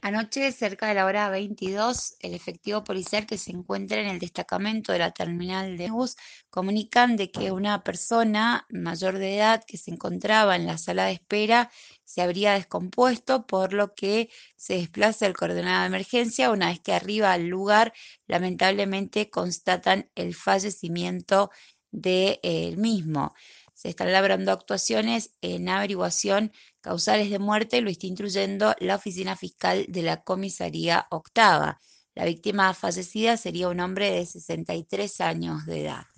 Anoche, cerca de la hora 22, el efectivo policial que se encuentra en el destacamento de la terminal de bus comunican de que una persona mayor de edad que se encontraba en la sala de espera se habría descompuesto, por lo que se desplaza el coordinado de emergencia. Una vez que arriba al lugar, lamentablemente constatan el fallecimiento del mismo. Se están labrando actuaciones en averiguación causales de muerte, lo está instruyendo la oficina fiscal de la comisaría octava. La víctima fallecida sería un hombre de 63 años de edad.